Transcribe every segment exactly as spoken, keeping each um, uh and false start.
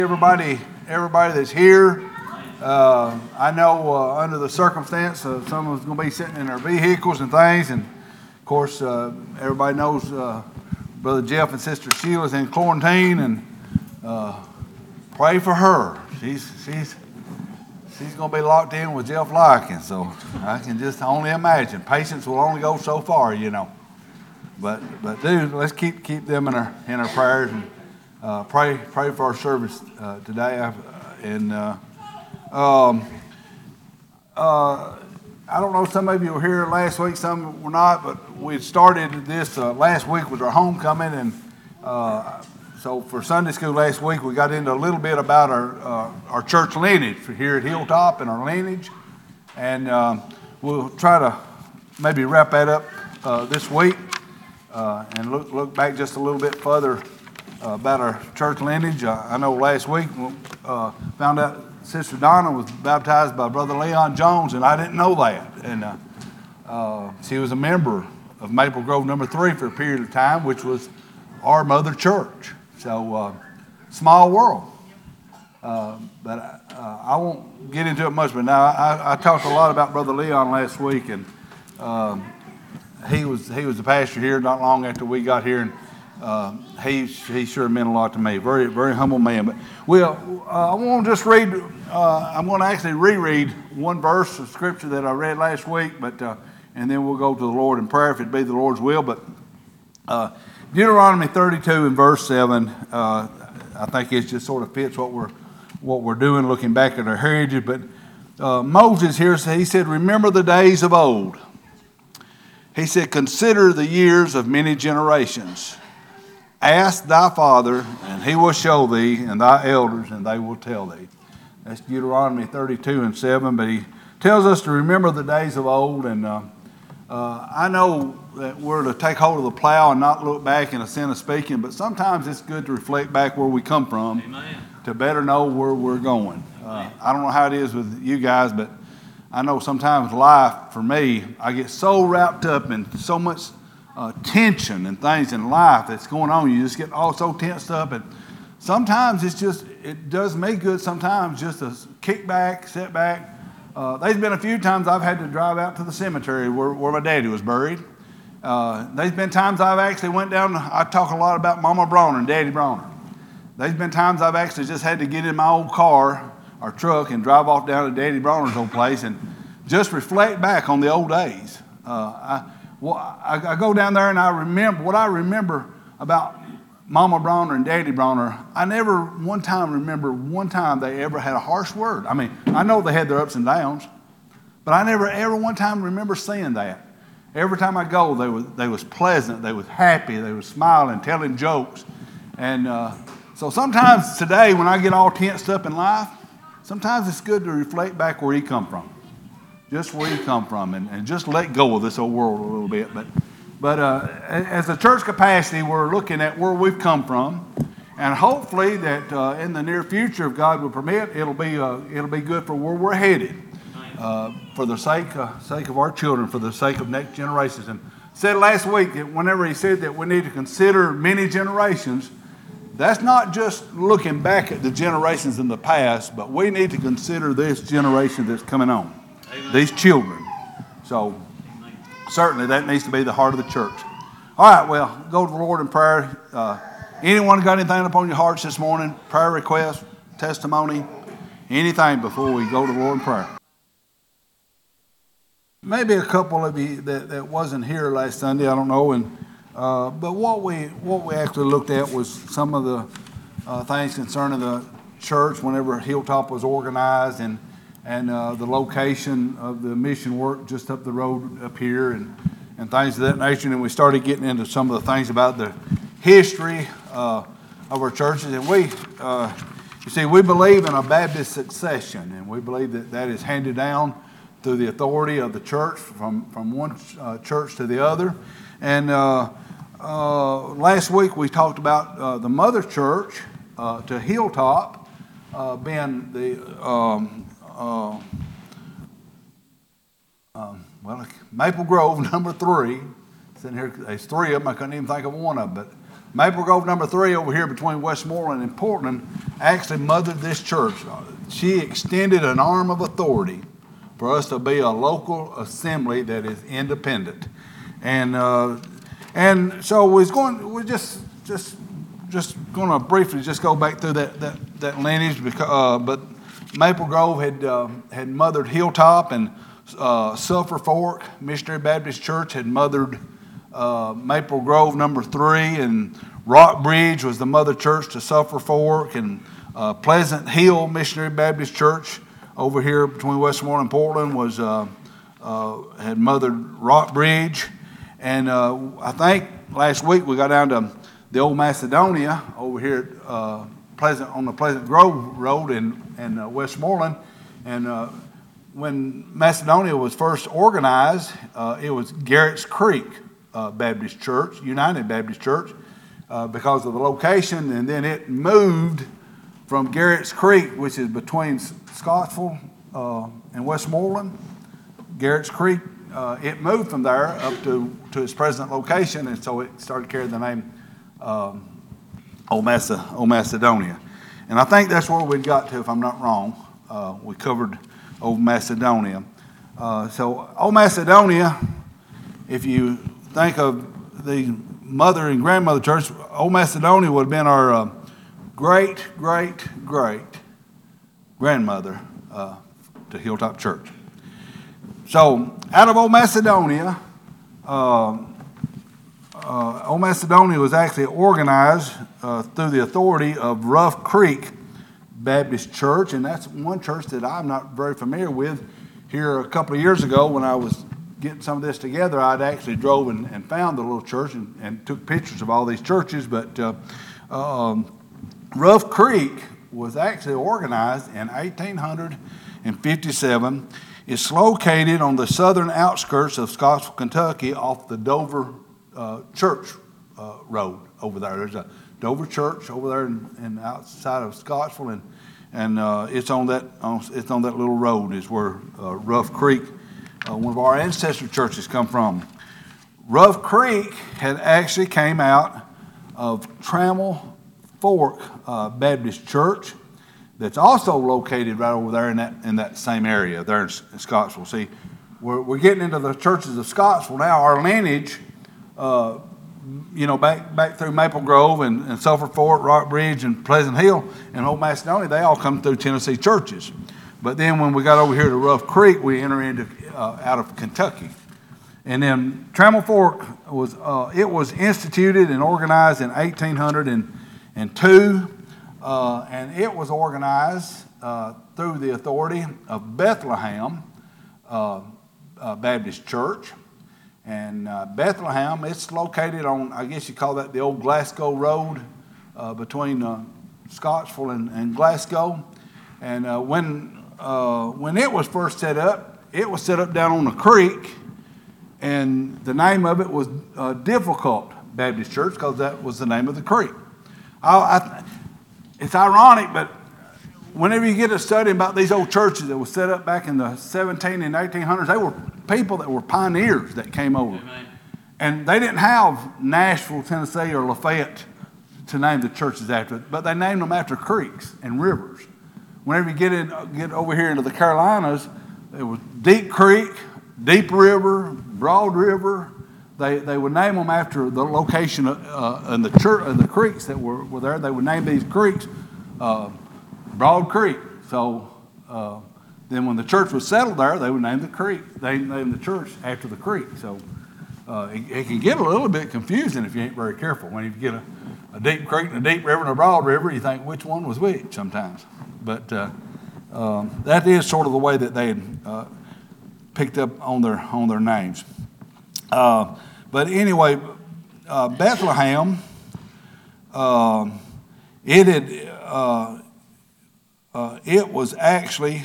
Everybody, everybody that's here, uh, I know uh, under the circumstance, uh, some of us going to be sitting in their vehicles and things, and of course, uh, everybody knows uh, Brother Jeff and Sister Sheila's in quarantine, and uh, pray for her. She's she's she's going to be locked in with Jeff Larkin, so I can just only imagine. Patience will only go so far, you know. But but dude, let's keep keep them in our in our prayers. And, Uh, pray, pray for our service uh, today, uh, and uh, um, uh, I don't know. Some of you were here last week, some were not, but we started this uh, last week with our homecoming, and uh, so for Sunday school last week, we got into a little bit about our uh, our church lineage for here at Hilltop and our lineage, and um, we'll try to maybe wrap that up uh, this week uh, and look look back just a little bit further. Uh, about our church lineage. Uh, I know last week uh, found out Sister Donna was baptized by Brother Leon Jones, and I didn't know that. And uh, uh, she was a member of Maple Grove Number Three for a period of time, which was our mother church. So uh, small world. Uh, but uh, I won't get into it much. But now I, I talked a lot about Brother Leon last week, and um, he was he was the pastor here not long after we got here, and Uh, he he sure meant a lot to me. Very very humble man. But well, uh, I want to just read. Uh, I'm going to actually reread one verse of scripture that I read last week, but uh, and then we'll go to the Lord in prayer if it be the Lord's will. But uh, Deuteronomy thirty-two and verse seven. Uh, I think it just sort of fits what we're what we're doing, looking back at our heritage. But uh, Moses here, he said, "Remember the days of old." He said, "Consider the years of many generations. Ask thy father, and he will show thee, and thy elders, and they will tell thee." That's Deuteronomy thirty-two and seven, but he tells us to remember the days of old. And uh, uh, I know that we're to take hold of the plow and not look back in a sense of speaking, but sometimes it's good to reflect back where we come from. Amen. To better know where we're going. Uh, I don't know how it is with you guys, but I know sometimes life, for me, I get so wrapped up in so much Uh, tension and things in life that's going on. You just get all so tensed up, and sometimes it's just, it does me good sometimes just to kick back, sit back. Uh, there's been a few times I've had to drive out to the cemetery where, where my daddy was buried. Uh, there's been times I've actually went down, I talk a lot about Mama Bronner and Daddy Bronner. There's been times I've actually just had to get in my old car or truck and drive off down to Daddy Bronner's old place and just reflect back on the old days. Uh, I, Well, I, I go down there and I remember what I remember about Mama Bronner and Daddy Bronner. I never one time remember one time they ever had a harsh word. I mean, I know they had their ups and downs, but I never ever one time remember seeing that. Every time I go, they was they was pleasant, they was happy, they was smiling, telling jokes, and uh, so sometimes today when I get all tensed up in life, sometimes it's good to reflect back where you come from. Just where you come from, and, and just let go of this old world a little bit. But but uh, as a church capacity, we're looking at where we've come from, and hopefully that uh, in the near future, if God will permit, it'll be uh, it'll be good for where we're headed, uh, for the sake uh, sake of our children, for the sake of next generations. And said last week that whenever he said that we need to consider many generations, that's not just looking back at the generations in the past, but we need to consider this generation that's coming on. Amen. These children. So certainly that needs to be the heart of the church. All right, well, go to the Lord in prayer. Uh, anyone got anything upon your hearts this morning? Prayer request, testimony, anything before we go to the Lord in prayer? Maybe a couple of you that, that wasn't here last Sunday, I don't know. And uh, but what we what we actually looked at was some of the uh, things concerning the church whenever Hilltop was organized, and and uh, the location of the mission work just up the road up here, and, and things of that nature. And we started getting into some of the things about the history uh, of our churches. And we, uh, you see, we believe in a Baptist succession, and we believe that that is handed down through the authority of the church from, from one uh, church to the other. And uh, uh, last week we talked about uh, the mother church uh, to Hilltop uh, being the... Um, Uh, um, well, Maple Grove, number three. Sitting here, there's three of them. I couldn't even think of one of them. But Maple Grove number three over here between Westmoreland and Portland actually mothered this church. She extended an arm of authority for us to be a local assembly that is independent. And uh, and so we're going, we're just just just going to briefly just go back through that that, that lineage, because, uh, but Maple Grove had uh, had mothered Hilltop, and uh, Sulphur Fork Missionary Baptist Church had mothered uh, Maple Grove number three, and Rock Bridge was the mother church to Sulphur Fork, and uh, Pleasant Hill Missionary Baptist Church over here between Westmoreland and Portland was uh, uh, had mothered Rock Bridge, and uh, I think last week we got down to the Old Macedonia over here at uh, Pleasant on the Pleasant Grove Road in in uh, Westmoreland, and uh, when Macedonia was first organized, uh, it was Garrett's Creek uh, Baptist Church, United Baptist Church, uh, because of the location, and then it moved from Garrett's Creek, which is between Scottsville uh, and Westmoreland. Garrett's Creek, uh, it moved from there up to, to its present location, and so it started carrying the name um, Old, Mace- Old Macedonia. And I think that's where we got to, if I'm not wrong. Uh, we covered Old Macedonia. Uh, so Old Macedonia, if you think of the mother and grandmother church, Old Macedonia would have been our uh, great, great, great grandmother uh, to Hilltop Church. So out of Old Macedonia, uh, uh, Old Macedonia was actually organized uh, through the authority of Rough Creek Baptist Church, and that's one church that I'm not very familiar with. Here a couple of years ago when I was getting some of this together, I'd actually drove and, and found the little church and, and took pictures of all these churches, but uh, um, Rough Creek was actually organized in eighteen fifty-seven. It's located on the southern outskirts of Scottsville, Kentucky, off the Dover uh, Church uh, Road over there. There's a Dover Church over there in, in outside of Scottsville, and and uh, it's on that on, it's on that little road is where uh, Rough Creek, uh, one of our ancestor churches, come from. Rough Creek had actually came out of Trammell Fork uh, Baptist Church, that's also located right over there in that in that same area there in, in Scottsville. See, we're we're getting into the churches of Scottsville now. Our lineage, uh, you know, back back through Maple Grove and, and Sulphur Fork, Rock Bridge, and Pleasant Hill, and Old Macedonia, they all come through Tennessee churches. But then when we got over here to Rough Creek, we enter into uh, out of Kentucky. And then Trammell Fork was uh, it was instituted and organized in eighteen oh two, uh, and it was organized uh, through the authority of Bethlehem uh, uh, Baptist Church. And uh, Bethlehem, it's located on, I guess you call that the old Glasgow Road uh, between uh, Scottsville and, and Glasgow. And uh, when uh, when it was first set up, it was set up down on a creek, and the name of it was uh, Difficult Baptist Church because that was the name of the creek. I, I, it's ironic, but whenever you get to studying about these old churches that were set up back in the seventeen and eighteen hundreds, they were people that were pioneers that came over. Amen. And they didn't have Nashville, Tennessee, or Lafayette to name the churches after, but they named them after creeks and rivers. Whenever you get in, get over here into the Carolinas, there was Deep Creek, Deep River, Broad River. They they would name them after the location of, uh, and the church and the creeks that were, were there. They would name these creeks uh, Broad Creek. So uh, then when the church was settled there, they would name the creek. They named the church after the creek. So uh, it, it can get a little bit confusing if you ain't very careful. When you get a, a deep creek and a deep river and a broad river, you think which one was which sometimes. But uh, um, that is sort of the way that they had uh, picked up on their on their names. Uh, but anyway, uh, Bethlehem, uh, it had uh, uh, it was actually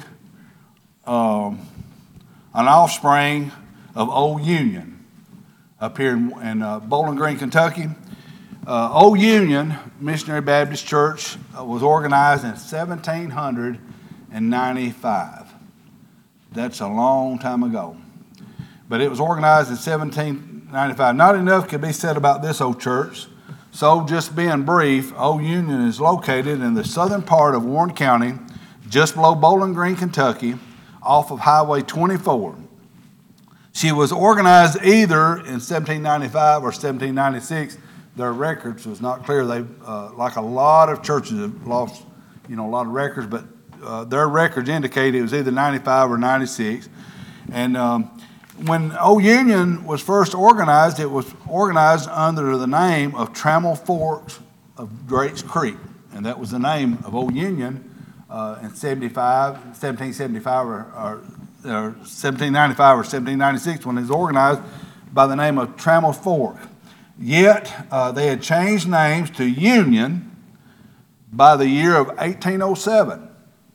um, an offspring of Old Union up here in, in uh, Bowling Green, Kentucky. Uh, Old Union Missionary Baptist Church uh, was organized in seventeen ninety-five. That's a long time ago. But it was organized in seventeen ninety-five. Not enough could be said about this old church. So just being brief, Old Union is located in the southern part of Warren County, just below Bowling Green, Kentucky, off of Highway twenty-four. She was organized either in seventeen ninety-five or seventeen ninety-six. Their records was not clear. They, uh, like a lot of churches, have lost, you know, a lot of records, but uh, their records indicate it was either ninety-five or ninety-six. And um, when Old Union was first organized, it was organized under the name of Trammell Forks of Drake's Creek, and that was the name of Old Union uh, in seventy-five, seventeen seventy-five or, or, or seventeen ninety-five or seventeen ninety-six when it was organized by the name of Trammell Fork. Yet uh, they had changed names to Union by the year of eighteen oh seven.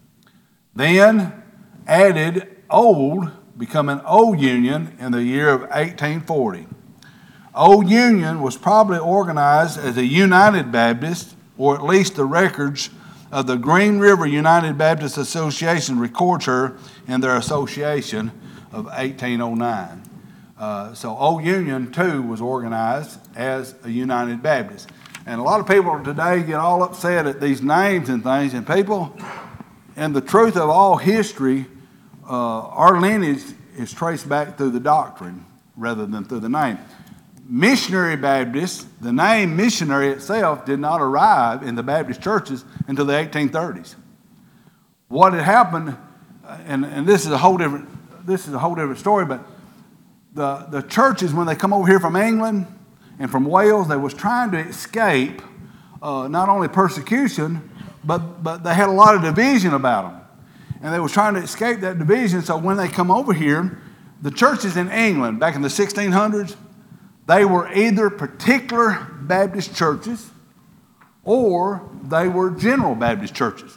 Then added Old, becoming Old Union in the year of eighteen forty. Old Union was probably organized as a United Baptist, or at least the records of the Green River United Baptist Association records her in their association of eighteen oh nine. Uh, so Old Union, too, was organized as a United Baptist. And a lot of people today get all upset at these names and things, and people, and the truth of all history, uh, our lineage is traced back through the doctrine rather than through the name. Missionary Baptists, the name missionary itself did not arrive in the Baptist churches until the eighteen thirties. What had happened, and, and this is a whole different this is a whole different story, but the, the churches, when they come over here from England and from Wales, they was trying to escape uh, not only persecution, but, but they had a lot of division about them. And they was trying to escape that division, so when they come over here, the churches in England back in the sixteen hundreds, they were either particular Baptist churches or they were general Baptist churches.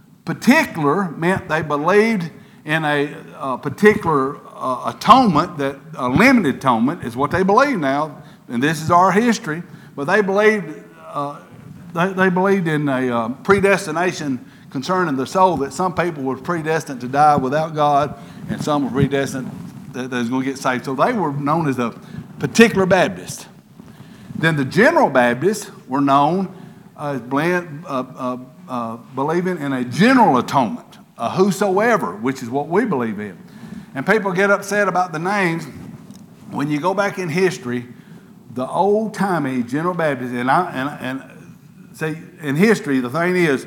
Particular meant they believed in a, a particular uh, atonement, that a limited atonement is what they believe now, and this is our history, but they believed, uh, they, they believed in a uh, predestination concerning the soul, that some people were predestined to die without God and some were predestined that they was going to get saved. So they were known as a particular Baptist. Then the general Baptists were known as blend, uh, uh, uh, believing in a general atonement, a whosoever, which is what we believe in. And people get upset about the names. When you go back in history, the old-timey general Baptists, and, I, and, and see, in history, the thing is,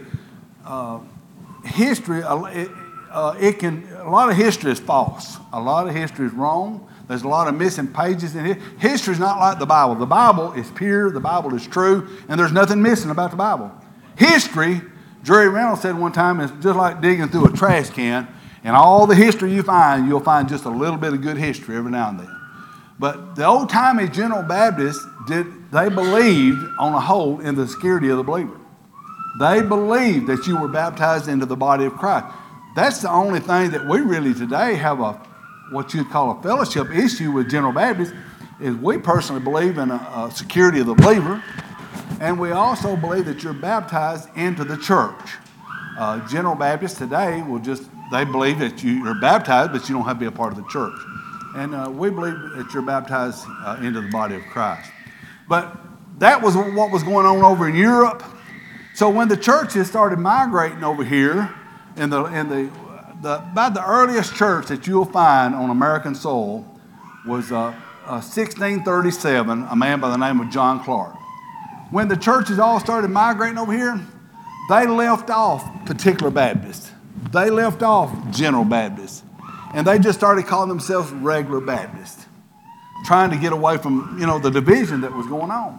uh, history, uh, it, uh, it can, a lot of history is false. A lot of history is wrong. There's a lot of missing pages in it. History is not like the Bible. The Bible is pure, the Bible is true, and there's nothing missing about the Bible. History, Jerry Reynolds said one time, is just like digging through a trash can, and all the history you find, you'll find just a little bit of good history every now and then. But the old-timey General Baptists, did, they believed on a whole in the security of the believer. They believed that you were baptized into the body of Christ. That's the only thing that we really today have a what you'd call a fellowship issue with General Baptists, is we personally believe in a, a security of the believer, and we also believe that you're baptized into the church. Uh, General Baptists today will just, they believe that you, you're baptized, but you don't have to be a part of the church. And uh, we believe that you're baptized uh, into the body of Christ. But that was what was going on over in Europe. So when the churches started migrating over here, in the in the The, about the earliest church that you'll find on American soil was uh, uh, sixteen thirty-seven, a man by the name of John Clark. When the churches all started migrating over here, they left off particular Baptists. They left off general Baptists. And they just started calling themselves regular Baptists, trying to get away from, you know, the division that was going on.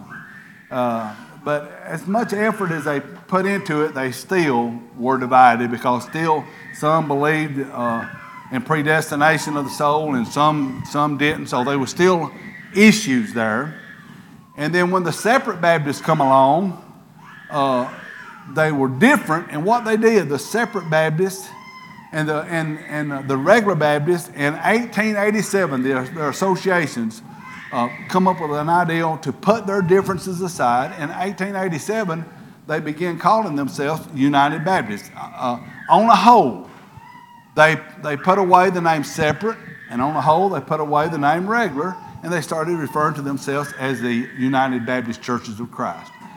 Uh, but as much effort as they put into it, they still were divided, because still some believed uh, in predestination of the soul and some, some didn't. So there were still issues there. And then when the separate Baptists come along, uh, they were different in what they did. The separate Baptists and the, and, and the regular Baptists in eighteen eighty-seven, their, their associations, Uh, come up with an idea to put their differences aside. In eighteen eighty-seven, they began calling themselves United Baptists. Uh, on the whole, they, they put away the name separate, and on the whole, they put away the name regular, and they started referring to themselves as the United Baptist Churches of Christ.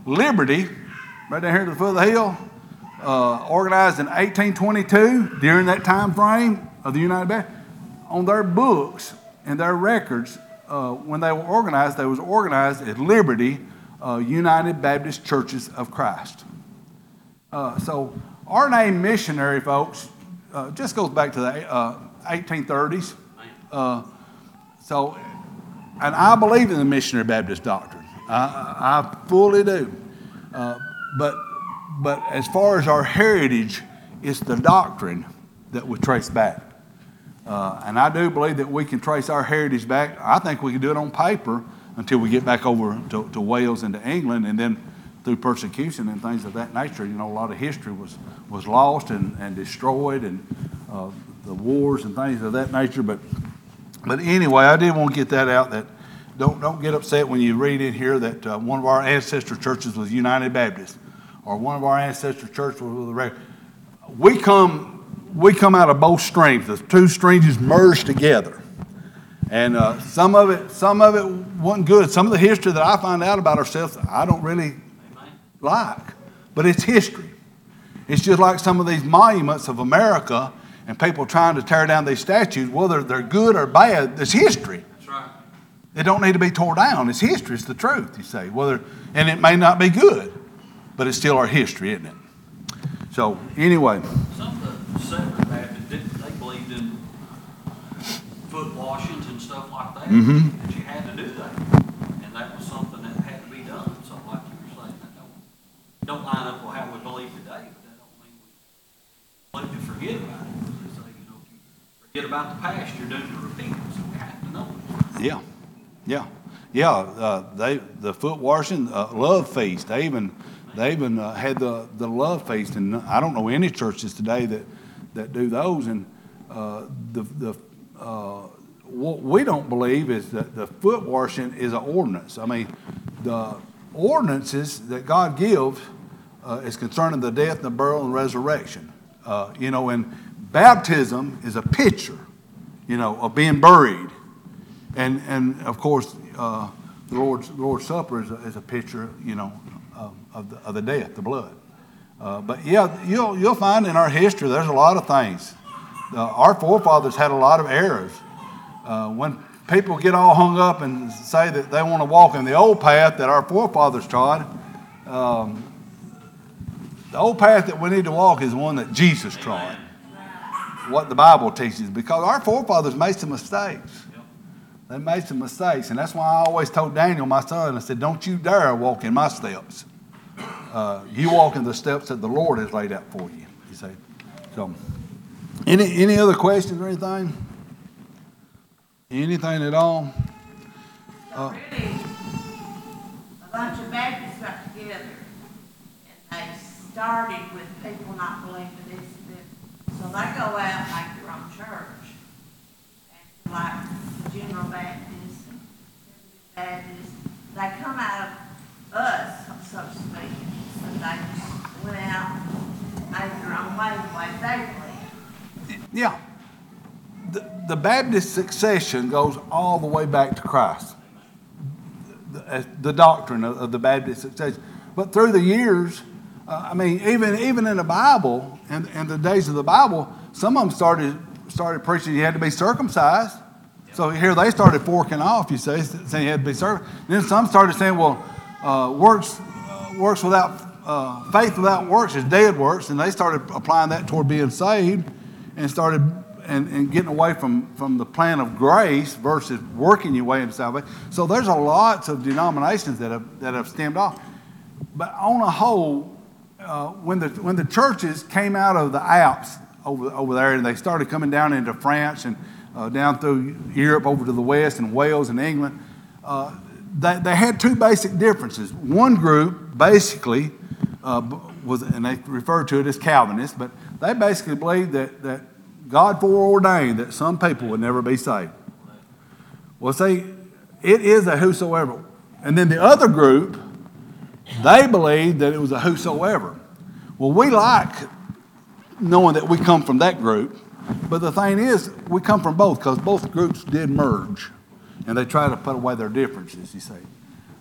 Liberty, right down here to the foot of the hill, uh, organized in eighteen twenty-two, during that time frame of the United Baptist, on their books and their records, uh, when they were organized, they was organized as Liberty uh, United Baptist Churches of Christ. Uh, so our name missionary, folks, uh, just goes back to the uh, eighteen thirties. Uh, so, and I believe in the missionary Baptist doctrine. I, I fully do. Uh, but, but as far as our heritage, it's the doctrine that we trace back. Uh, and I do believe that we can trace our heritage back. I think we can do it on paper until we get back over to, to Wales and to England, and then through persecution and things of that nature, you know, a lot of history was, was lost and, and destroyed, and uh, the wars and things of that nature. But but anyway, I did want to get that out, that don't don't get upset when you read in here that uh, one of our ancestor churches was United Baptist, or one of our ancestor churches was the regular. We come we come out of both streams. The two streams merged together. And uh, some of it, some of it wasn't good. Some of the history that I find out about ourselves, I don't really like, but it's history. It's just like some of these monuments of America and people trying to tear down these statues, whether they're good or bad. It's history. That's right. It don't need to be torn down. It's history. It's the truth, you say. Whether, and it may not be good, but it's still our history, isn't it? So anyway. Some of the Separate Baptists, they believed in foot washings and stuff like that, Mm-hmm. that you had to do that. And that was something that had to be done. So like you were saying, that don't, don't line up with how we believe today, but that don't mean we like to forget about it. So, you know, if you forget about the past, you're doomed to repeat it. So we have to know it. Yeah, yeah, yeah. Uh, they the foot washing, uh, love feast. They even they even uh, had the, the love feast, and I don't know any churches today that, that do those. And uh, the the uh, what we don't believe is that the foot washing is an ordinance. I mean, the ordinances that God gives uh, is concerning the death, the burial, and resurrection. Uh, you know, and baptism is a picture, you know, of being buried. And, and of course, uh, the Lord's, Lord's Supper is a, is a picture, you know, of, of, the, of the death, the blood. Uh, but yeah, you'll, you'll find in our history there's a lot of things. Uh, our forefathers had a lot of errors. Uh, when people get all hung up and say that they want to walk in the old path that our forefathers trod, um, the old path that we need to walk is the one that Jesus trod. What the Bible teaches, because our forefathers made some mistakes. They made some mistakes, and that's why I always told Daniel, my son, I said, don't you dare walk in my steps. Uh, you walk in the steps that the Lord has laid out for you, you see. So, any any other questions or anything? Anything at all? So Uh, really, a bunch of Baptists got together, and they started with people not believing this, this. So they go out and make their own church. And like General Baptist and Baptist, they come out of us, so to speak. So they just went out, made their own way, the way they believe. Yeah. The, the Baptist succession goes all the way back to Christ. The, the doctrine of, of the Baptist succession. But through the years, uh, I mean, even even in the Bible, and in, in the days of the Bible, some of them started started preaching you had to be circumcised. So here they started forking off, you say, saying you had to be circumcised. Then some started saying, well, uh, works uh, works without uh, faith without works is dead works, and they started applying that toward being saved, and started and, and getting away from, from the plan of grace versus working your way into salvation. So there's a lots of denominations that have that have stemmed off. But on a whole, uh, when the when the churches came out of the Alps over over there, and they started coming down into France and uh, down through Europe over to the west and Wales and England, uh, they they had two basic differences. One group basically uh, was, and they refer to it as Calvinists, but they basically believed that that God foreordained that some people would never be saved. Well, see, it is a whosoever. And then the other group, they believed that it was a whosoever. Well, we like knowing that we come from that group, but the thing is, we come from both, because both groups did merge, and they try to put away their differences, you see.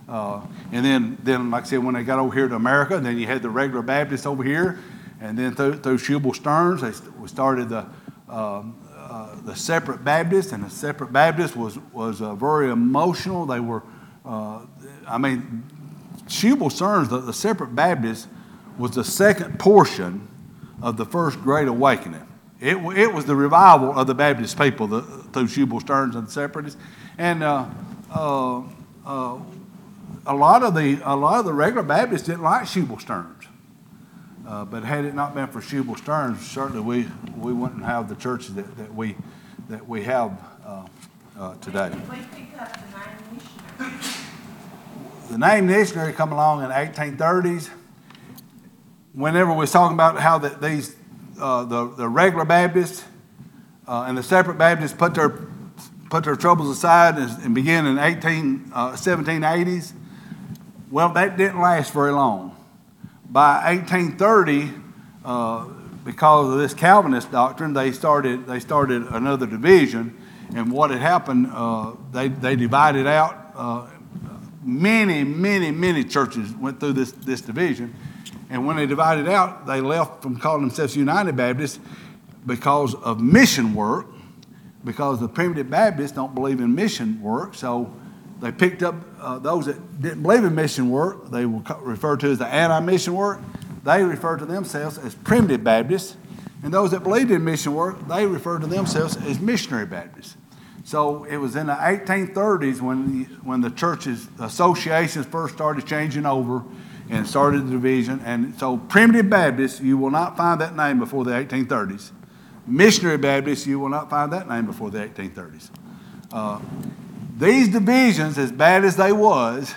Uh, and then, then, like I said, when they got over here to America, then you had the regular Baptists over here. And then through, through Shubal Stearns, they st- started the um, uh, the separate Baptists. And the separate Baptist was, was uh, very emotional. They were, uh, I mean, Shubal Stearns, the, the separate Baptist, was the second portion of the first Great Awakening. It, it was the revival of the Baptist people the, through Shubal Stearns and the separatists. And uh, uh, uh, a lot of the a lot of the regular Baptists didn't like Shubal Stearns. Uh, but had it not been for Shubal Stearns, certainly we, we wouldn't have the churches that, that we that we have uh, uh, today. We pick up the name missionary. The name missionary come along in the eighteen thirties. Whenever we was talking about how that these uh, the the regular Baptists uh, and the separate Baptists put their put their troubles aside and, and began in eighteen uh, seventeen eighties. Well, that didn't last very long. By eighteen thirty, uh, because of this Calvinist doctrine, they started they started another division, and what had happened, uh, they they divided out. Uh, many, many, many churches went through this this division, and when they divided out, they left from calling themselves United Baptists because of mission work, because the primitive Baptists don't believe in mission work, so they picked up uh, those that didn't believe in mission work. They were referred to as the anti-mission work. They referred to themselves as primitive Baptists. And those that believed in mission work, they referred to themselves as missionary Baptists. So it was in the eighteen thirties when the, when the churches, associations first started changing over and started the division. And so primitive Baptists, you will not find that name before the eighteen thirties. Missionary Baptists, you will not find that name before the eighteen thirties. Uh, These divisions, as bad as they was,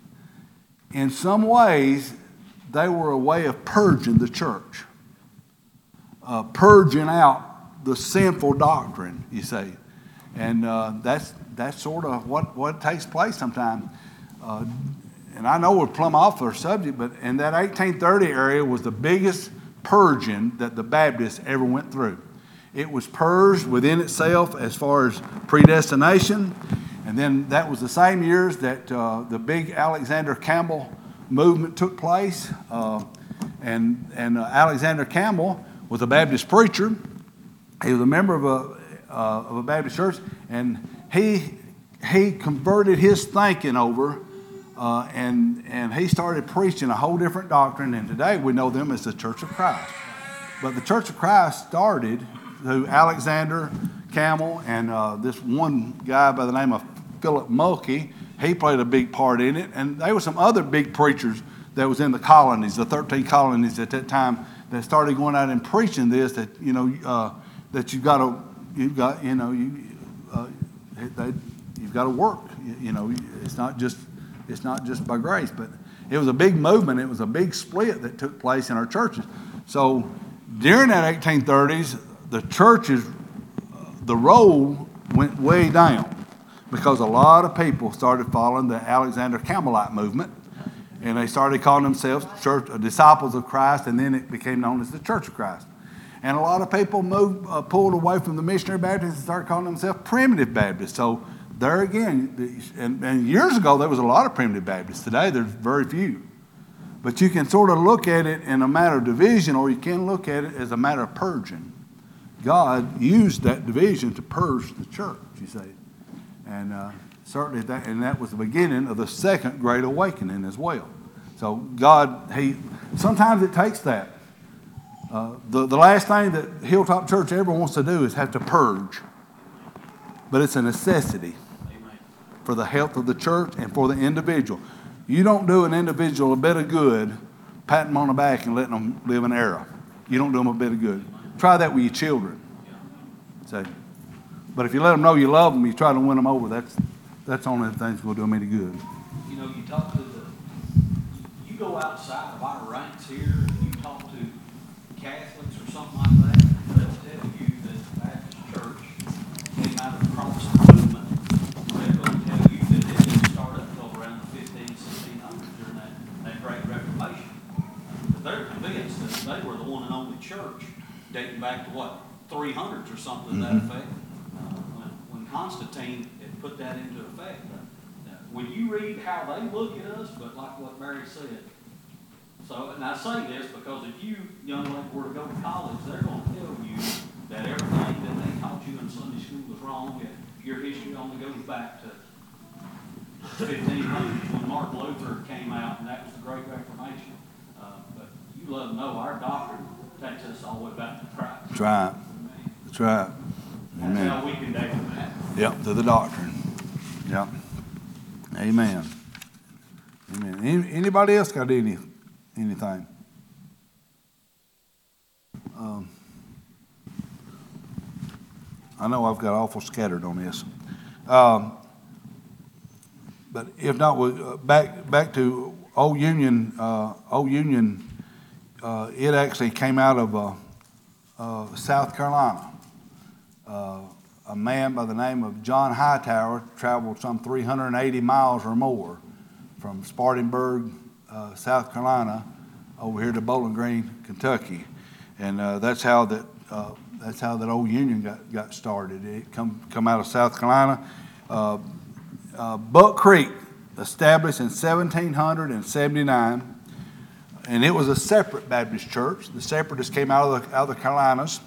in some ways, they were a way of purging the church, uh, purging out the sinful doctrine, you see. And uh, that's that's sort of what, what takes place sometimes. Uh, and I know we're plumb off our subject, but in that eighteen thirty area was the biggest purging that the Baptists ever went through. It was purged within itself as far as predestination. And then that was the same years that uh, the big Alexander Campbell movement took place. Uh, and and uh, Alexander Campbell was a Baptist preacher. He was a member of a, uh, of a Baptist church. And he he converted his thinking over. Uh, and, and he started preaching a whole different doctrine. And today we know them as the Church of Christ. But the Church of Christ started through Alexander Campbell and uh, this one guy by the name of Philip Mulkey. He played a big part in it, and there were some other big preachers that was in the colonies, the thirteen colonies at that time, that started going out and preaching this. That you know uh, that you got to you got you know you uh, they, you've got to work. You, you know it's not just it's not just by grace, but it was a big movement. It was a big split that took place in our churches. So during that eighteen thirties, the churches, the roll went way down, because a lot of people started following the Alexander Campbellite movement, and they started calling themselves church, uh, disciples of Christ, and then it became known as the Church of Christ. And a lot of people moved, uh, pulled away from the missionary Baptists and started calling themselves primitive Baptists. So there again, the, and, and years ago there was a lot of primitive Baptists. Today there's very few. But you can sort of look at it in a matter of division, or you can look at it as a matter of purging. God used that division to purge the church, you see. And uh, certainly that, and that was the beginning of the second Great Awakening as well. So God, He, sometimes it takes that. Uh, the, the last thing that Hilltop Church ever wants to do is have to purge. But it's a necessity for the health of the church and for the individual. You don't do an individual a bit of good, patting them on the back and letting them live in error. You don't do them a bit of good. Try that with your children. So, but if you let them know you love them, you try to win them over, that's that's only the things that will do them any good. You know, you talk to the, you go outside of our ranks here, and you talk to Catholics or something like that, they'll tell you that the Baptist Church came out of the Protestant movement. They're going to tell you that it didn't start up until around the fifteen, sixteen hundreds during that, that Great Reformation. But they're convinced that they were the one and only church dating back to what, three hundreds or something to that Mm-hmm. effect. Uh, when, when Constantine had put that into effect, uh, when you read how they look at us, but like what Barry said, so, and I say this because if you, young lady, were to go to college, they're gonna tell you that everything that they taught you in Sunday school was wrong, and your history only goes back to fifteen hundred when Martin Luther came out, and that was the Great Reformation. Uh, but you let them know our doctrine takes us all the way back to Christ. That's right. Amen. That's right. That's Amen. how we can date that. Yep, to the doctrine. Yep. Amen. Amen. Any, anybody else got any anything? Um, I know I've got awful scattered on this. Um, but if not, we, uh, back back to Old Union. Uh, Old Union. Uh, it actually came out of uh, uh, South Carolina. Uh, a man by the name of John Hightower traveled some three hundred eighty miles or more from Spartanburg, uh, South Carolina, over here to Bowling Green, Kentucky, and uh, that's how that uh, that's how that Old Union got, got started. It come come out of South Carolina. Uh, uh, Buck Creek, established in seventeen seventy-nine, and it was a separate Baptist church. The Separatists came out of the, out of the Carolinas.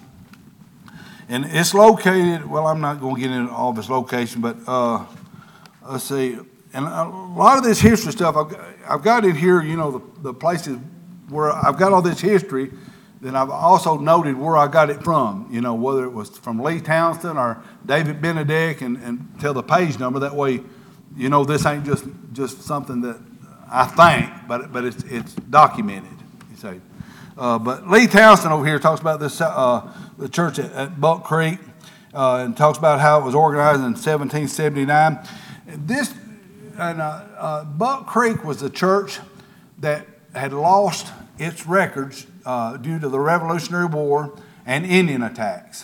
And it's located, well, I'm not going to get into all of its location, but uh, let's see. And a lot of this history stuff, I've, I've got in here, you know, the, the places where I've got all this history, then I've also noted where I got it from, you know, whether it was from Lee Townsend or David Benedict, and, and tell the page number. That way, you know, this ain't just, just something that I think, but, but it's, it's documented, you say. Uh, but Lee Townsend over here talks about this, uh, the church at, at Buck Creek, uh, and talks about how it was organized in seventeen seventy-nine. This, and uh, uh, Buck Creek was the church that had lost its records uh, due to the Revolutionary War and Indian attacks.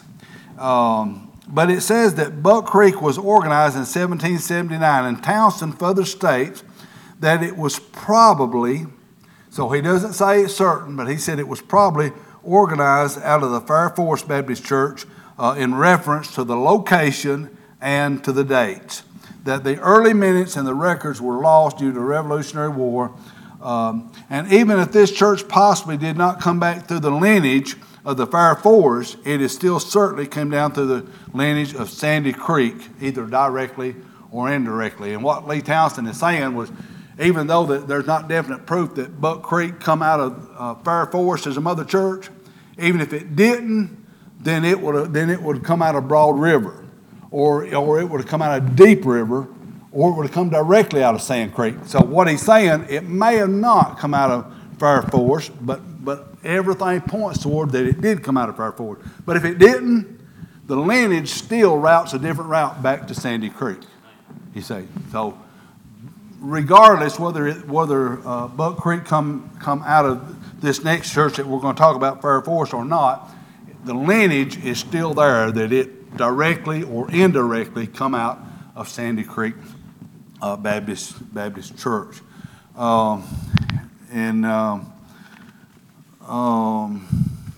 Um, but it says that Buck Creek was organized in seventeen seventy-nine, and Townsend further states that it was probably, so he doesn't say it's certain, but he said it was probably organized out of the Fair Forest Baptist Church uh, in reference to the location and to the dates. That the early minutes and the records were lost due to the Revolutionary War. Um, and even if this church possibly did not come back through the lineage of the Fair Forest, it is still certainly come down through the lineage of Sandy Creek, either directly or indirectly. And what Lee Townsend is saying was, even though that there's not definite proof that Buck Creek come out of uh, Fair Forest as a mother church, even if it didn't, then it would then it would come out of Broad River, or or it would have come out of Deep River, or it would have come directly out of Sand Creek. So what he's saying, it may have not come out of Fair Forest, but but everything points toward that it did come out of Fair Forest. But if it didn't, the lineage still routes a different route back to Sandy Creek. You say so. Regardless whether it, whether uh, Buck Creek come come out of this next church that we're going to talk about, Fair Forest, or not, the lineage is still there, that it directly or indirectly come out of Sandy Creek uh, Baptist Baptist Church. Um, and um, um,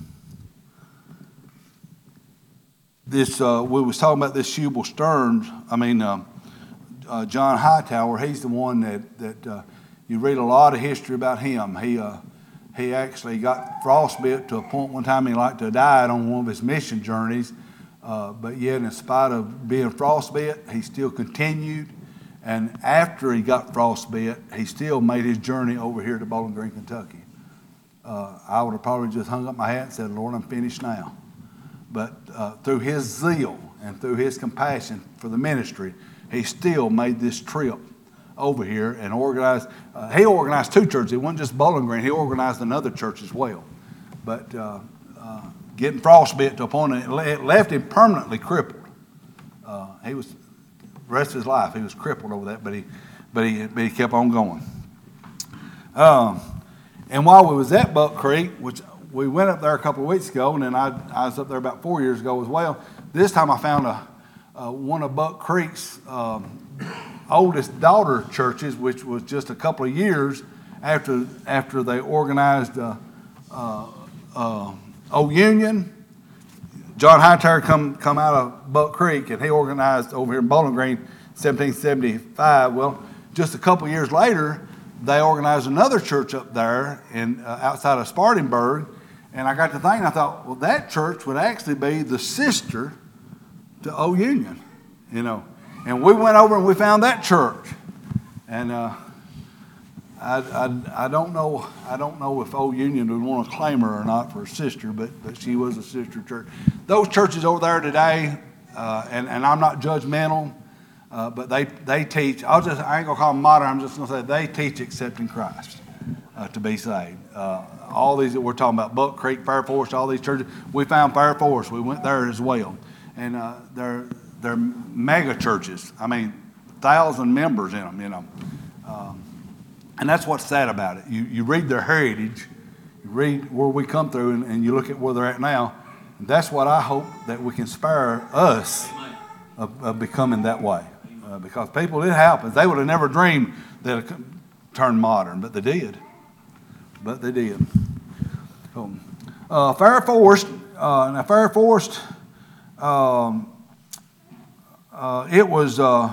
this uh, we was talking about this Shubal Stearns. I mean. Uh, Uh, John Hightower, he's the one that, that uh, you read a lot of history about him. He uh, he actually got frostbite to a point one time he liked to have died on one of his mission journeys. Uh, but yet, in spite of being frostbite, he still continued. And after he got frostbite, he still made his journey over here to Bowling Green, Kentucky. Uh, I would have probably just hung up my hat and said, Lord, I'm finished now. But uh, through his zeal and through his compassion for the ministry, he still made this trip over here and organized. Uh, he organized two churches. It wasn't just Bowling Green. He organized another church as well. But uh, uh, getting frostbite to a point, it left him permanently crippled. Uh, he was, the rest of his life, he was crippled over that, but he, but he, but he kept on going. Um, and while we was at Buck Creek, which we went up there a couple of weeks ago, and then I, I was up there about four years ago as well. This time I found a Uh, one of Buck Creek's um, oldest daughter churches, which was just a couple of years after after they organized uh, uh, uh, Old Union. John Hightower come come out of Buck Creek, and he organized over here in Bowling Green, seventeen seventy-five. Well, just a couple years later, they organized another church up there in uh, outside of Spartanburg. And I got to thinking, I thought, well, that church would actually be the sister to Old Union, you know. And we went over and we found that church. And uh, I, I, I don't know I don't know if Old Union would want to claim her or not for a sister, but, but she was a sister church. Those churches over there today, uh, and, and I'm not judgmental, uh, but they, they teach, I'll just, I ain't going to call them modern, I'm just going to say they teach accepting Christ uh, to be saved. Uh, all these that we're talking about, Buck Creek, Fair Forest, all these churches, we found Fair Forest. We went there as well. And uh, they're, they're mega churches. I mean, thousand members in them, you know. Um, and that's what's sad about it. You, you read their heritage, you read where we come through, and, and you look at where they're at now. And that's what I hope that we can spare us of, of becoming that way. Uh, because people, it happens. They would have never dreamed that it could turn modern, but they did. But they did. So, uh, Fair Forest, uh, now Fair Forest, um, uh, it was uh,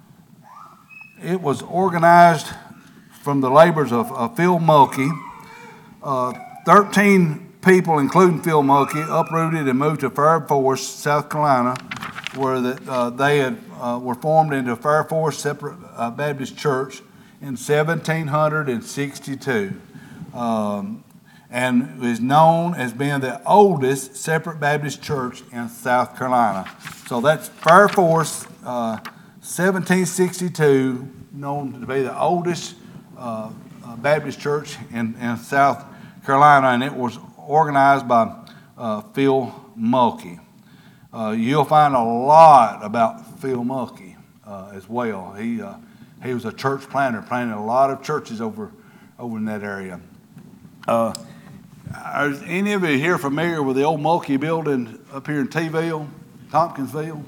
it was organized from the labors of, of Phil Mulkey. Uh, Thirteen people, including Phil Mulkey, uprooted and moved to Fair Forest, South Carolina, where the, uh, they had uh, were formed into Fair Forest Separate uh, Baptist Church in seventeen sixty-two. Um, and is known as being the oldest separate Baptist church in South Carolina. So that's Fair Forest, uh, seventeen sixty-two, known to be the oldest uh, uh, Baptist church in, in South Carolina, and it was organized by uh, Phil Mulkey. Uh, you'll find a lot about Phil Mulkey uh, as well. He uh, he was a church planter, planted a lot of churches over over in that area. Uh, are any of you here familiar with the old Mulkey building up here in T-ville, Tompkinsville?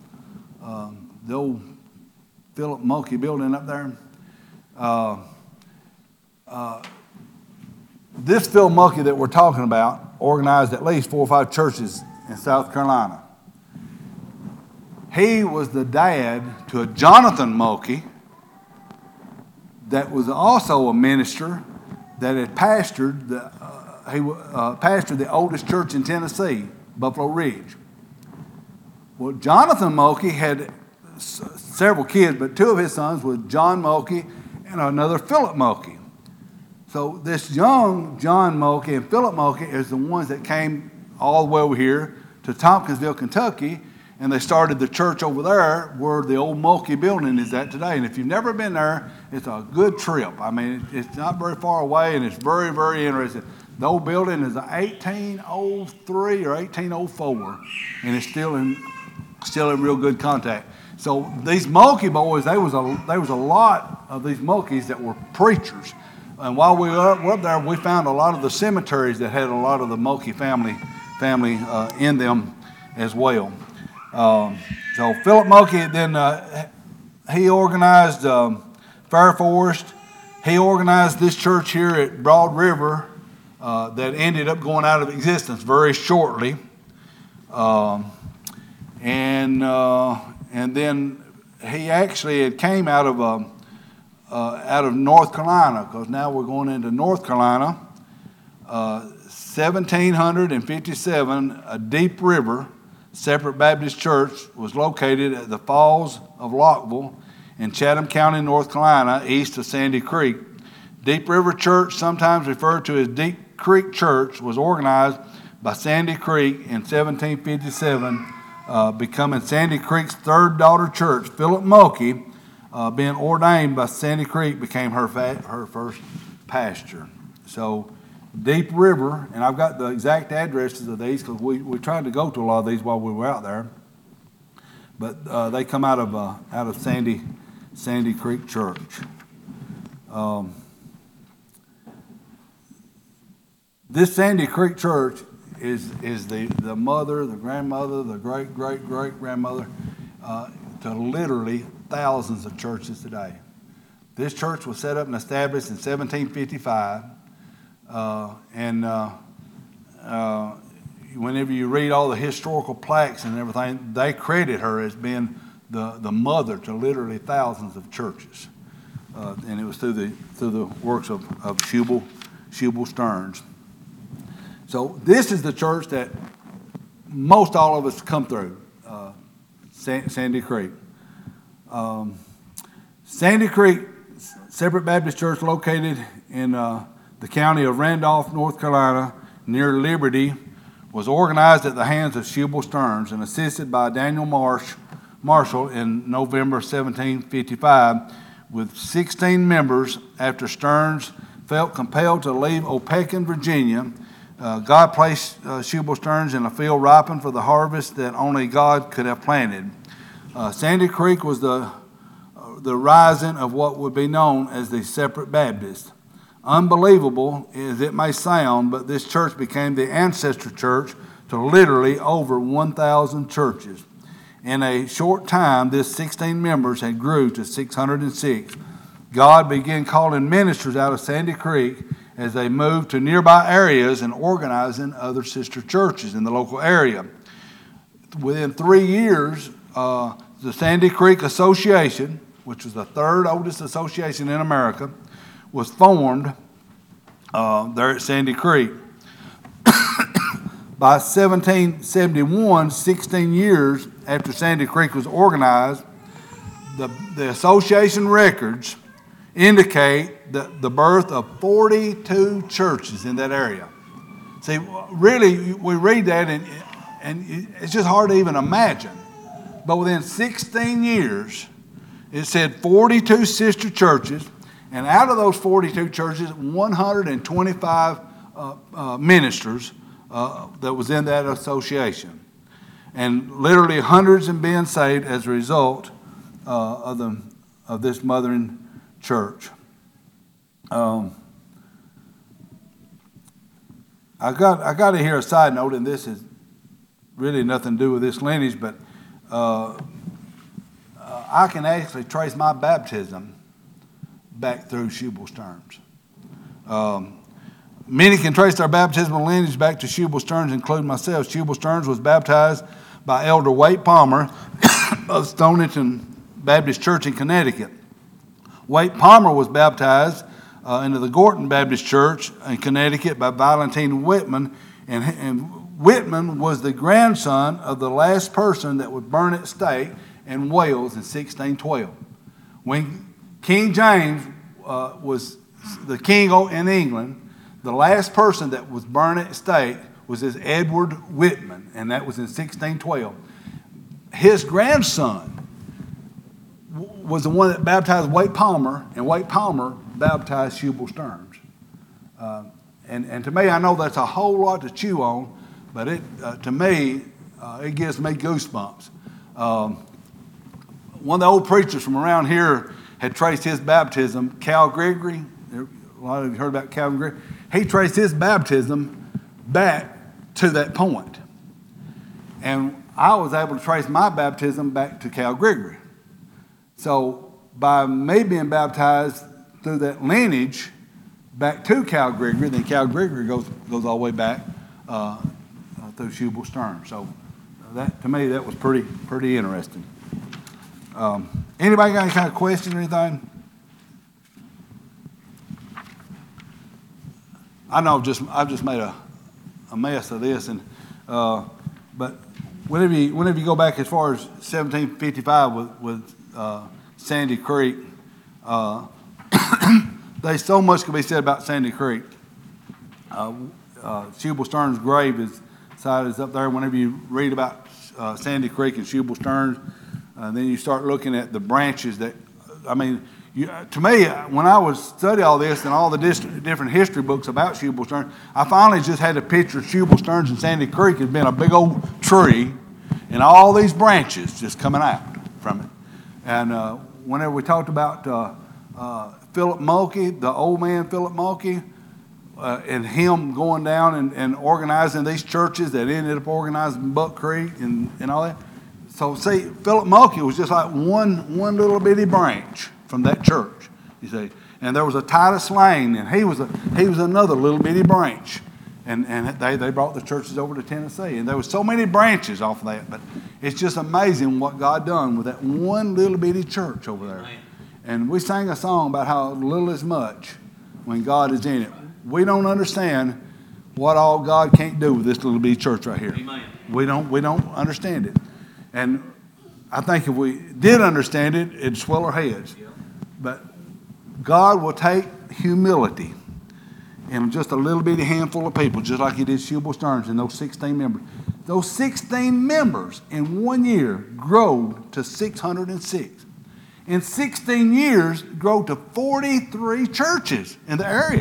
Um, the old Philip Mulkey building up there. Uh, uh, this Phil Mulkey that we're talking about organized at least four or five churches in South Carolina. He was the dad to a Jonathan Mulkey that was also a minister that had pastored the uh, he uh, pastored the oldest church in Tennessee, Buffalo Ridge. Well, Jonathan Mulkey had s- several kids, but two of his sons were John Mulkey and another Philip Mulkey. So this young John Mulkey and Philip Mulkey is the ones that came all the way over here to Tompkinsville, Kentucky, and they started the church over there where the old Mulkey building is at today. And if you've never been there, it's a good trip. I mean, it's not very far away, and it's very, very interesting. The old building is an eighteen oh three or eighteen oh four, and it's still in still in real good contact. So these Mulkey boys, there was a there was a lot of these Mulkeys that were preachers. And while we were up there, we found a lot of the cemeteries that had a lot of the Mulkey family family uh, in them as well. Um, so Philip Mulkey, then uh, he organized um, Fair Forest. He organized this church here at Broad River uh, that ended up going out of existence very shortly. Um, and uh, and then he actually it came out of uh, uh, out of North Carolina, because now we're going into North Carolina. Uh, seventeen fifty-seven, a Deep River Separate Baptist Church was located at the Falls of Lockville in Chatham County, North Carolina, east of Sandy Creek. Deep River Church, sometimes referred to as Deep Creek Church, was organized by Sandy Creek in seventeen fifty-seven, uh, becoming Sandy Creek's third daughter church. Philip Mulkey, uh, being ordained by Sandy Creek, became her fa- her first pastor. So Deep River, and I've got the exact addresses of these because we, we tried to go to a lot of these while we were out there. But uh, they come out of uh, out of Sandy Sandy Creek Church. Um, this Sandy Creek Church is is the, the mother, the grandmother, the great great great grandmother uh, to literally thousands of churches today. This church was set up and established in seventeen fifty-five. Uh, and uh, uh, whenever you read all the historical plaques and everything, they credit her as being the, the mother to literally thousands of churches. uh, and it was through the through the works of of Shubal Shubal Stearns. So this is the church that most all of us come through, uh, Sandy Creek. Um, Sandy Creek Separate Baptist Church, located in uh, the county of Randolph, North Carolina, near Liberty, was organized at the hands of Shubal Stearns and assisted by Daniel Marsh, Marshall in November seventeen fifty-five, with sixteen members. After Stearns felt compelled to leave Opequon, Virginia, uh, God placed uh, Shubal Stearns in a field ripened for the harvest that only God could have planted. Uh, Sandy Creek was the, uh, the rising of what would be known as the Separate Baptist. Unbelievable as it may sound, but this church became the ancestor church to literally over one thousand churches. In a short time, this sixteen members had grew to six hundred six. God began calling ministers out of Sandy Creek as they moved to nearby areas and organizing other sister churches in the local area. Within three years, uh, the Sandy Creek Association, which was the third oldest association in America, was formed uh, there at Sandy Creek. By seventeen seventy-one, sixteen years after Sandy Creek was organized, the, the association records indicate the, the birth of forty-two churches in that area. See, really, we read that and, and it's just hard to even imagine. But within sixteen years, it said forty-two sister churches, and out of those forty-two churches, one hundred twenty-five uh, uh, ministers uh, that was in that association. And literally hundreds of being saved as a result uh, of, the, of this mothering church. Um, I got I got to hear a side note, and this is really nothing to do with this lineage, but uh, uh, I can actually trace my baptism back through Shubal Stearns. Um, many can trace their baptismal lineage back to Shubal Stearns, including myself. Shubal Stearns was baptized by Elder Wade Palmer of Stonington Baptist Church in Connecticut. Wade Palmer was baptized uh, into the Gorton Baptist Church in Connecticut by Valentine Whitman, and, and Whitman was the grandson of the last person that would burn at stake in Wales in sixteen twelve. When King James uh, was the king in England, the last person that was burned at stake was this Edward Whitman, and that was in sixteen twelve. His grandson was the one that baptized Wade Palmer, and Wade Palmer baptized Shubal Stearns. Uh, and, and to me, I know that's a whole lot to chew on, but it uh, to me, uh, it gives me goosebumps. Um, one of the old preachers from around here had traced his baptism, Cal Gregory. A lot of you heard about Cal Gregory. He traced his baptism back to that point. And I was able to trace my baptism back to Cal Gregory. So by me being baptized through that lineage back to Cal Gregory, then Cal Gregory goes goes all the way back uh, uh, through Shubal Stearns. So that to me that was pretty pretty interesting. Um, anybody got any kind of question or anything? I know just I've just made a, a mess of this, and uh, but whenever you whenever you go back as far as seventeen fifty-five with with uh, Sandy Creek, uh, there's so much can be said about Sandy Creek. Uh, uh, Shubal Stearns' grave is side is up there. Whenever you read about uh, Sandy Creek and Shubal Stearns, uh, then you start looking at the branches that I mean. You, to me, when I was studying all this and all the dis- different history books about Shubal Stearns, I finally just had a picture of Shubal Stearns and Sandy Creek as being a big old tree and all these branches just coming out from it. And uh, whenever we talked about uh, uh, Philip Mulkey, the old man Philip Mulkey, uh, and him going down and, and organizing these churches that ended up organizing Buck Creek and, and all that. So see, Philip Mulkey was just like one one little bitty branch from that church, you see. And there was a Titus Lane, and he was a he was another little bitty branch. And and they, they brought the churches over to Tennessee. And there was so many branches off of that, but it's just amazing what God done with that one little bitty church over there. And we sang a song about how little is much when God is in it. We don't understand what all God can't do with this little bitty church right here. Amen. We don't, we don't understand it. And I think if we did understand it, it'd swell our heads. Yep. But God will take humility in just a little bitty handful of people, just like he did Shubal Stearns and those sixteen members. Those sixteen members in one year grew to six hundred six. In sixteen years, grew to forty-three churches in the area.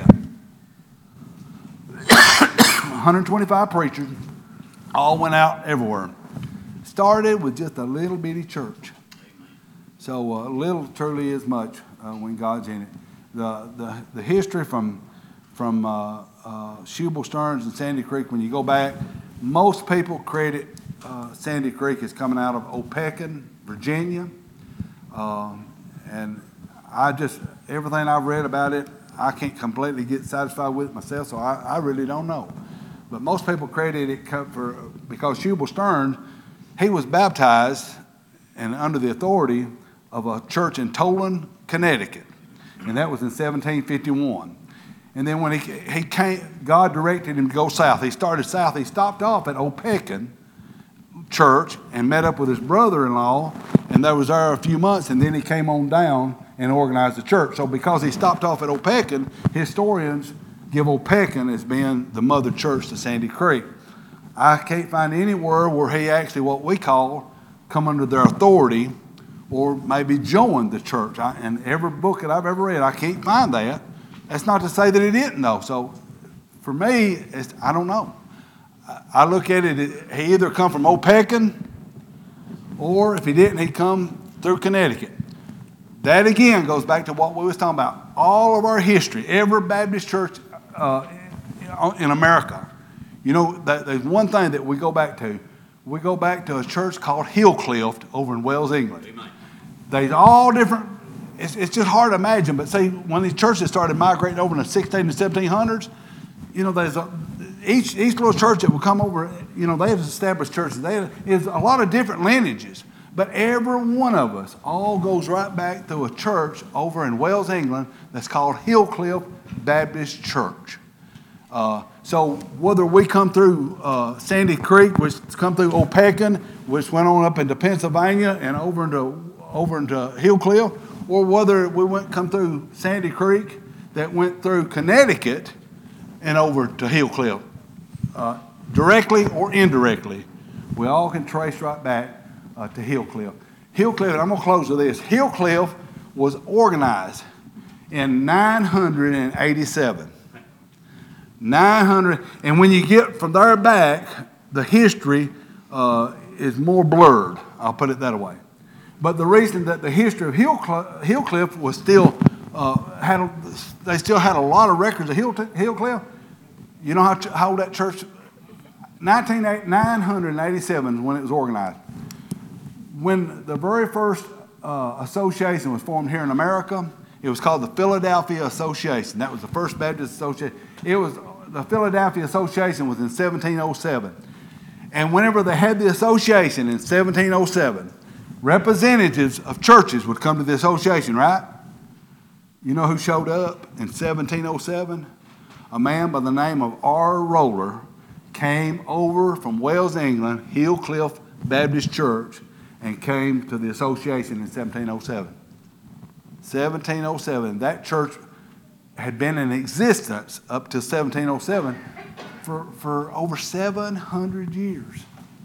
one hundred twenty-five preachers, all went out everywhere. Started with just a little bitty church. So uh, little truly is much uh, when God's in it. The the, the history from from uh, uh, Shubal Stearns and Sandy Creek, when you go back, most people credit uh, Sandy Creek as coming out of Opequon, Virginia. Um, and I just, everything I've read about it, I can't completely get satisfied with it myself, so I, I really don't know. But most people credit it for, because Shubal Stearns, he was baptized and under the authority of a church in Tolan, Connecticut. And that was in seventeen fifty-one. And then when he, he came, God directed him to go south. He started south. He stopped off at Opequon Church and met up with his brother-in-law, and there was there a few months, and then he came on down and organized the church. So because he stopped off at Opequon, historians give Opequon as being the mother church to Sandy Creek. I can't find anywhere where he actually, what we call, come under their authority or maybe joined the church. I, in every book that I've ever read, I can't find that. That's not to say that he didn't, though. So for me, it's, I don't know. I, I look at it, he either come from Opequon, or if he didn't, he'd come through Connecticut. That, again, goes back to what we was talking about. All of our history, every Baptist church uh, in America, you know, there's one thing that we go back to. We go back to a church called Hillcliff over in Wales, England. Amen. There's all different, it's, it's just hard to imagine, but see, when these churches started migrating over in the sixteen and seventeen hundreds, you know, there's a, each, each little church that will come over, you know, they have established churches. They have, there's a lot of different lineages, but every one of us all goes right back to a church over in Wales, England, that's called Hillcliff Baptist Church. Uh, so whether we come through uh, Sandy Creek, which come through Opequon, which went on up into Pennsylvania and over into over into Hillcliff, or whether we went come through Sandy Creek that went through Connecticut and over to Hillcliff, uh, directly or indirectly, we all can trace right back uh, to Hillcliff. Hillcliff, and I'm going to close with this. Hillcliff was organized in nine hundred eighty-seven. nine hundred, and when you get from there back, the history uh, is more blurred. I'll put it that way. But the reason that the history of Hillcliff, Hillcliff was still uh, had, a, they still had a lot of records of Hill, Hillcliff. You know how, how old that church? nine hundred eighty-seven when it was organized. When the very first uh, association was formed here in America, it was called the Philadelphia Association. That was the first Baptist Association. It was the Philadelphia Association was in seventeen oh seven. And whenever they had the association in seventeen oh seven, representatives of churches would come to the association, right? You know who showed up in seventeen oh seven? A man by the name of R. Roller came over from Wales, England, Hillcliff Baptist Church, and came to the association in seventeen oh seven. seventeen oh seven. That church had been in existence up to seventeen oh seven for, for over seven hundred years.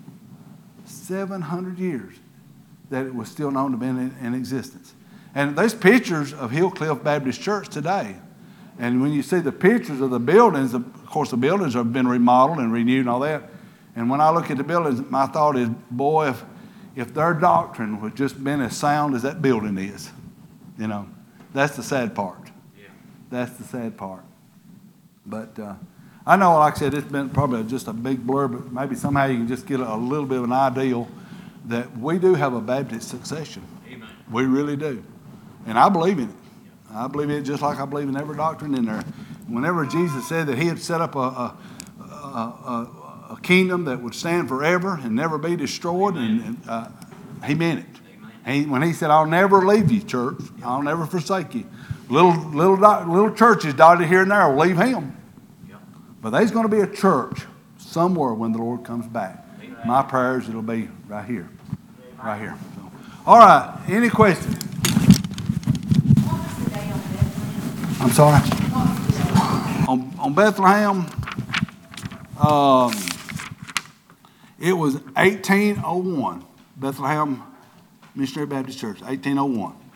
seven hundred years that it was still known to be in, in existence. And there's pictures of Hillcliff Baptist Church today. And when you see the pictures of the buildings, of course the buildings have been remodeled and renewed and all that. And when I look at the buildings, my thought is, boy, if, if their doctrine would just been as sound as that building is, you know, that's the sad part. Yeah. That's the sad part. But uh, I know, like I said, it's been probably just a big blur, but maybe somehow you can just get a, a little bit of an ideal that we do have a Baptist succession. Amen. We really do. And I believe in it. I believe it just like I believe in every doctrine in there. Whenever Jesus said that he had set up a, a, a, a, a kingdom that would stand forever and never be destroyed, and, and uh, he meant it. Amen. He, when he said, I'll never leave you, church. I'll never forsake you. Little, little, dot- little churches dotted here and there will leave him. Yep. But there's going to be a church somewhere when the Lord comes back. Amen. My prayers, it'll be right here. Right here. So, all right. Any questions? What was the day on Bethlehem? I'm sorry. What was the day? On, on Bethlehem, um, it was eighteen oh one. Bethlehem Missionary Baptist Church, eighteen oh one.